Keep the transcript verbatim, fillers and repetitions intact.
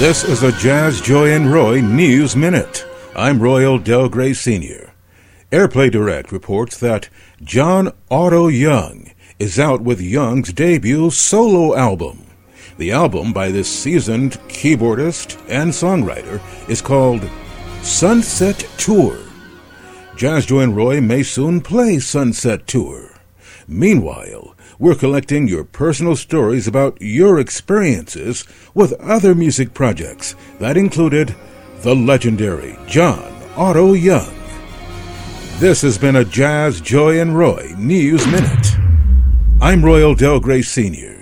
This is a Jazz Joy and Roy News Minute. I'm Royal Del Grey Senior Airplay Direct reports that John Otto Young is out with Young's debut solo album. The album by this seasoned keyboardist and songwriter is called Sunset Tour. Jazz Joy and Roy may soon play Sunset Tour. Meanwhile, we're collecting your personal stories about your experiences with other music projects that included the legendary John Otto Young. This has been a Jazz Joy and Roy News Minute. I'm Royal Del Grey Senior